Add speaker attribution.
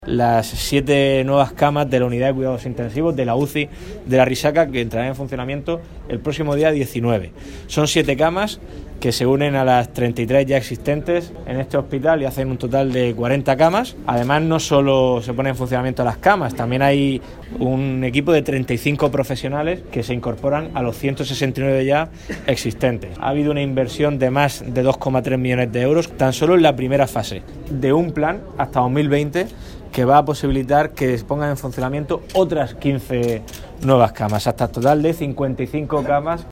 Speaker 1: Las 7 nuevas camas de la unidad de cuidados intensivos de la UCI de la Risaca, que entrarán en funcionamiento el próximo día 19. Son 7 camas que se unen a las 33 ya existentes en este hospital y hacen un total de 40 camas. Además, no solo se ponen en funcionamiento las camas, también hay un equipo de 35 profesionales que se incorporan a los 169 ya existentes. Ha habido una inversión de más de 2,3 millones de euros tan solo en la primera fase de un plan hasta 2020 que va a posibilitar que se pongan en funcionamiento otras 15 nuevas camas, hasta el total de 55 camas.